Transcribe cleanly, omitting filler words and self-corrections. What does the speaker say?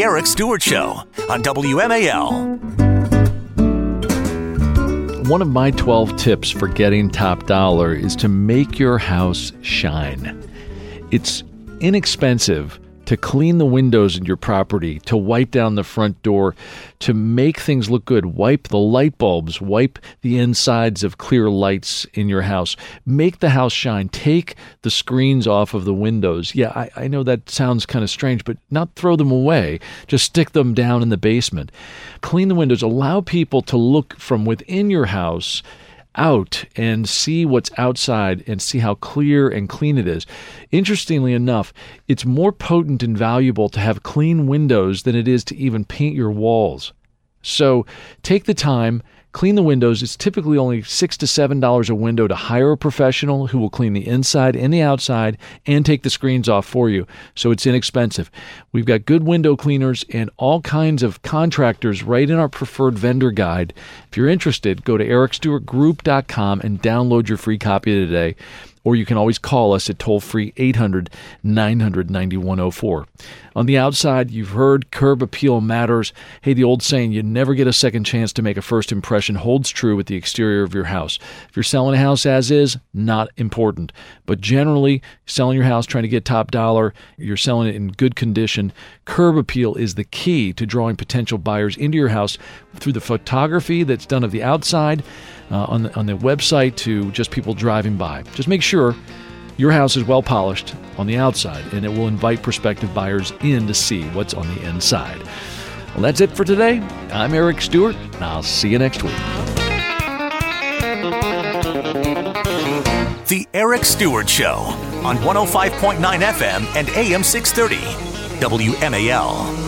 Eric Stewart Show on WMAL. One of my 12 tips for getting top dollar is to make your house shine. It's inexpensive to clean the windows in your property, to wipe down the front door, to make things look good. Wipe the light bulbs, wipe the insides of clear lights in your house. Make the house shine. Take the screens off of the windows. Yeah, I know that sounds kind of strange, but not throw them away. Just stick them down in the basement. Clean the windows. Allow people to look from within your house out and see what's outside and see how clear and clean it is. Interestingly enough, it's more potent and valuable to have clean windows than it is to even paint your walls. So take the time, clean the windows. It's typically only $6 to $7 a window to hire a professional who will clean the inside and the outside and take the screens off for you. So it's inexpensive. We've got good window cleaners and all kinds of contractors right in our preferred vendor guide. If you're interested, go to ericstewartgroup.com and download your free copy today. Or you can always call us at toll-free 800-900-9104. On the outside, you've heard curb appeal matters. Hey, the old saying, you never get a second chance to make a first impression, holds true with the exterior of your house. If you're selling a house as is, not important. But generally, selling your house, trying to get top dollar, you're selling it in good condition. Curb appeal is the key to drawing potential buyers into your house through the photography that's done of the outside, on the website, to just people driving by. Just make sure your house is well polished on the outside, and it will invite prospective buyers in to see what's on the inside. Well, that's it for today. I'm Eric Stewart, and I'll see you next week. The Eric Stewart Show on 105.9 FM and AM 630. WMAL.